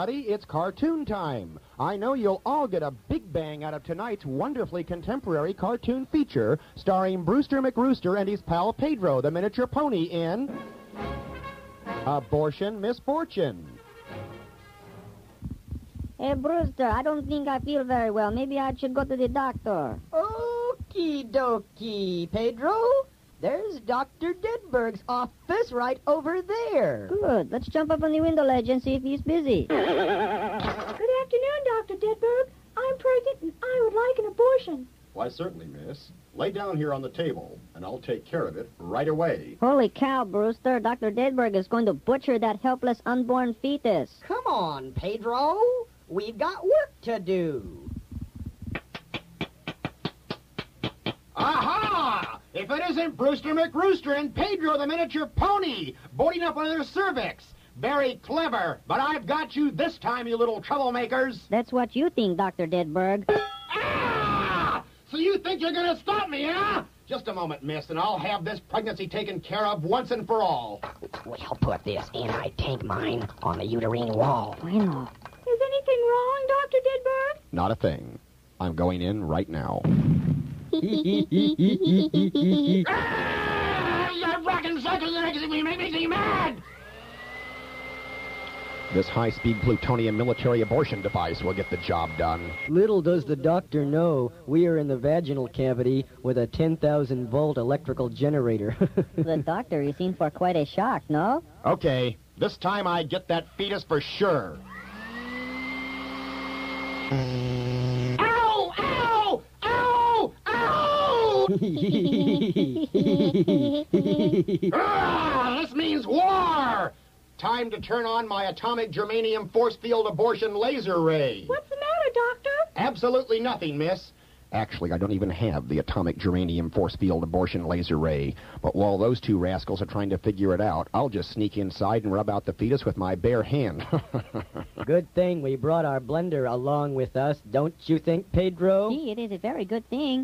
everybody. It's cartoon time. I know you'll all get a big bang out of tonight's wonderfully contemporary cartoon feature starring Brewster McRooster and his pal Pedro, the miniature pony, in Abortion Misfortune. Hey, Brewster, I don't think I feel very well. Maybe I should go to the doctor. Okie dokie, Pedro. There's Dr. Dedberg's office right over there. Good. Let's jump up on the window ledge and see if he's busy. Good afternoon, Dr. Dedberg. I'm pregnant and I would like an abortion. Why, certainly, miss. Lay down here on the table, and I'll take care of it right away. Holy cow, Brewster. Dr. Dedberg is going to butcher that helpless unborn fetus. Come on, Pedro. We've got work to do. Aha! If it isn't Brewster McRooster and Pedro, the miniature pony, boarding up on their cervix. Very clever, but I've got you this time, you little troublemakers. That's what you think, Dr. Dedberg. Ah! So you think you're going to stop me, huh? Just a moment, miss, and I'll have this pregnancy taken care of once and for all. We'll put this in. I take mine on the uterine wall. Bueno. Is anything wrong, Dr. Dedberg? Not a thing. I'm going in right now. Ah, you're rocking cycles and you make me so mad! This high-speed plutonium military abortion device will get the job done. Little does the doctor know we are in the vaginal cavity with a 10,000-volt electrical generator. The doctor is in for quite a shock, no? Okay, this time I get that fetus for sure. Ow! Ow! Ow! Ow! Ah, this means war! Time to turn on my atomic germanium force field abortion laser ray. What's the matter, Doctor? Absolutely nothing, miss. Actually, I don't even have the atomic germanium force field abortion laser ray. But while those two rascals are trying to figure it out, I'll just sneak inside and rub out the fetus with my bare hand. Good thing we brought our blender along with us, don't you think, Pedro? Gee, it is a very good thing.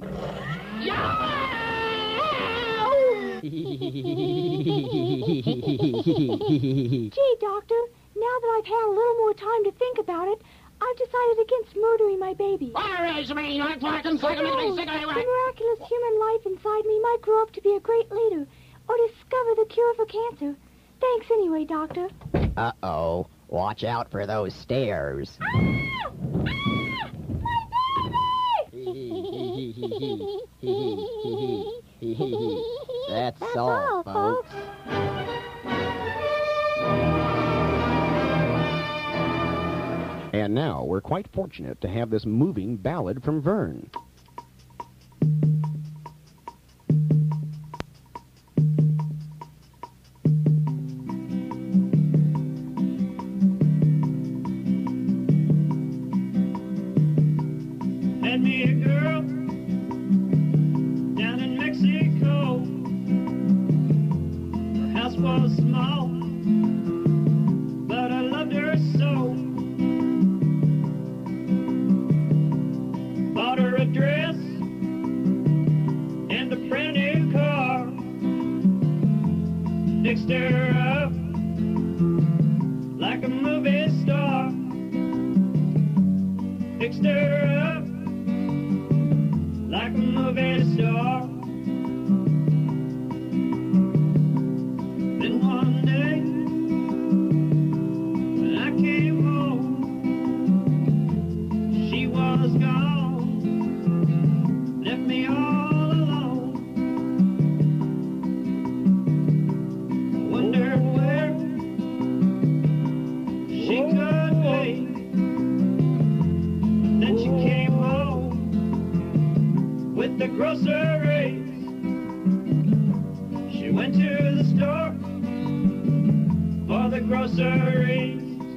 Gee, Doctor, now that I've had a little more time to think about it, I've decided against murdering my baby. Fire is me, I'm fucking sick of me, sick of The miraculous human life inside me might grow up to be a great leader or discover the cure for cancer. Thanks anyway, Doctor. Uh-oh. Watch out for those stairs. That's all, folks. And now, we're quite fortunate to have this moving ballad from Vern. Met me a girl down in Mexico. Her house was small, but I loved her so. Bought her a dress and a brand new car. Fixed her up like a movie star. Fixed her up like a movie star. Then one day, when I came home, she was gone, left me all alone. I wondered where she could be. Then she came home with the groceries. She went to the store for the groceries.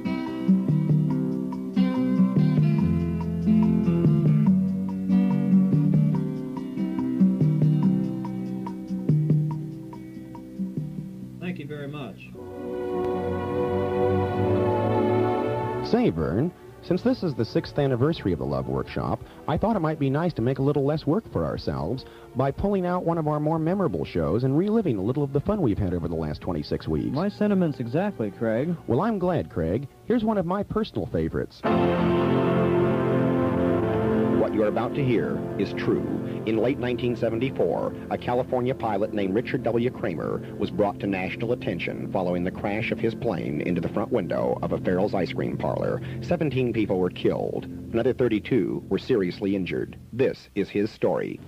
Thank you very much. Say, Vern, Since this is the 6th anniversary of the Love Workshop, I thought it might be nice to make a little less work for ourselves by pulling out one of our more memorable shows and reliving a little of the fun we've had over the last 26 weeks. My sentiments exactly, Craig. Well, I'm glad, Craig. Here's one of my personal favorites. What you're about to hear is true. In late 1974, a California pilot named Richard W. Kramer was brought to national attention following the crash of his plane into the front window of a Farrell's ice cream parlor. 17 people were killed. Another 32 were seriously injured. This is his story.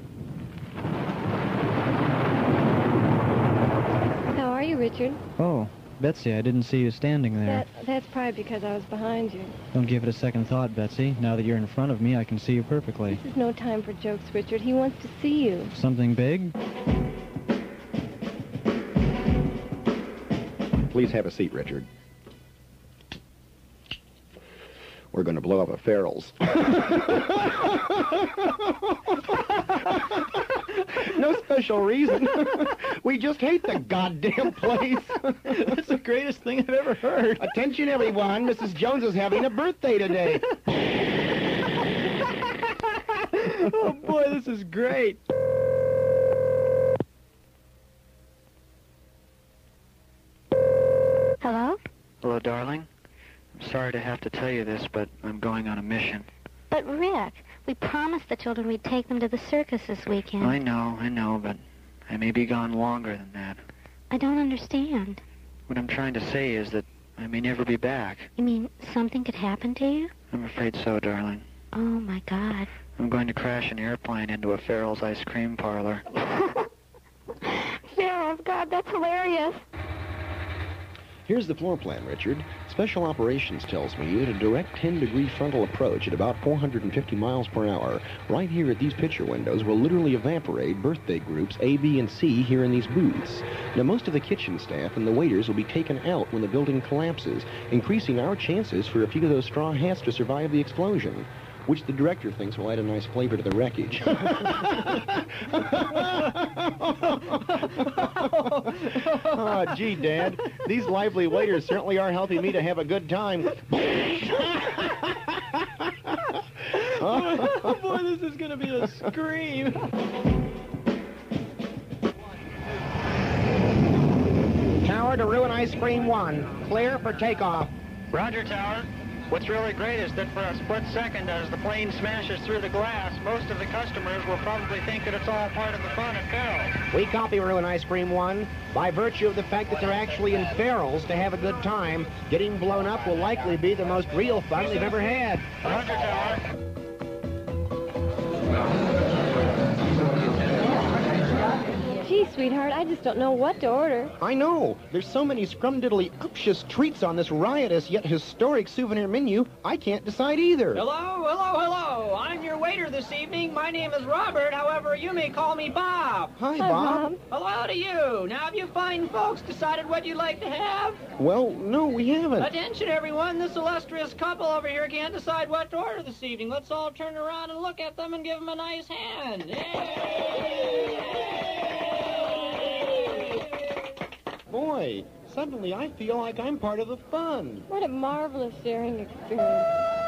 How are you, Richard? Oh, Betsy, I didn't see you standing there. That's probably because I was behind you. Don't give it a second thought, Betsy. Now that you're in front of me, I can see you perfectly. This is no time for jokes, Richard. He wants to see you. Something big? Please have a seat, Richard. We're going to blow up a Farrell's. No special reason. We just hate the goddamn place. That's the greatest thing I've ever heard. Attention, everyone. Mrs. Jones is having a birthday today. Oh, boy, this is great. Hello? Hello, darling. I'm sorry to have to tell you this, but I'm going on a mission. But, Rick, we promised the children we'd take them to the circus this weekend. I know, but I may be gone longer than that. I don't understand. What I'm trying to say is that I may never be back. You mean something could happen to you? I'm afraid so, darling. Oh, my God. I'm going to crash an airplane into a Farrell's ice cream parlor. Farrell's, God, that's hilarious. Here's the floor plan, Richard. Special Operations tells me that a direct 10-degree frontal approach at about 450 miles per hour right here at these picture windows will literally evaporate birthday groups A, B, and C here in these booths. Now, most of the kitchen staff and the waiters will be taken out when the building collapses, increasing our chances for a few of those straw hats to survive the explosion, which the director thinks will add a nice flavor to the wreckage. Oh, gee, Dad, these lively waiters certainly are helping me to have a good time. Oh, boy, this is going to be a scream. Tower to Ruin Ice Cream 1. Clear for takeoff. Roger, Tower. What's really great is that for a split second as the plane smashes through the glass, most of the customers will probably think that it's all part of the fun at Farrell's. We copy Ruin Ice Cream 1. By virtue of the fact that they're actually in Farrell's to have a good time, getting blown up will likely be the most real fun they've ever had. Roger, Tower. Gee, sweetheart, I just don't know what to order. I know. There's so many scrumdiddly-uptious treats on this riotous yet historic souvenir menu, I can't decide either. Hello. I'm your waiter this evening. My name is Robert. However, you may call me Bob. Hi, Bob. Hello to you. Now, have you fine folks decided what you'd like to have? Well, no, we haven't. Attention, everyone. This illustrious couple over here can't decide what to order this evening. Let's all turn around and look at them and give them a nice hand. Boy, suddenly I feel like I'm part of the fun. What a marvelous sharing experience.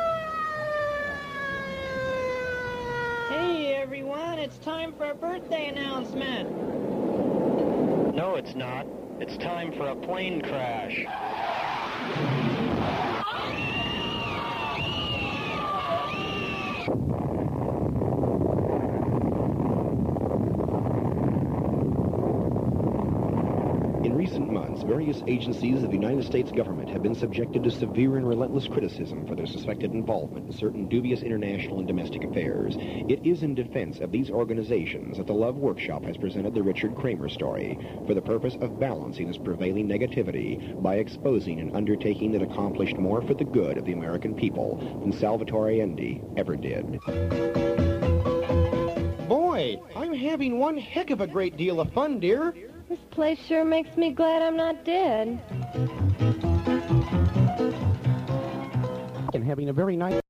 Hey, everyone. It's time for a birthday announcement. No, it's not. It's time for a plane crash. In recent months, various agencies of the United States government have been subjected to severe and relentless criticism for their suspected involvement in certain dubious international and domestic affairs. It is in defense of these organizations that the Love Workshop has presented the Richard Kramer story for the purpose of balancing this prevailing negativity by exposing an undertaking that accomplished more for the good of the American people than Salvatore Allende ever did. Boy, I'm having one heck of a great deal of fun, dear. This place sure makes me glad I'm not dead. And having a very nice...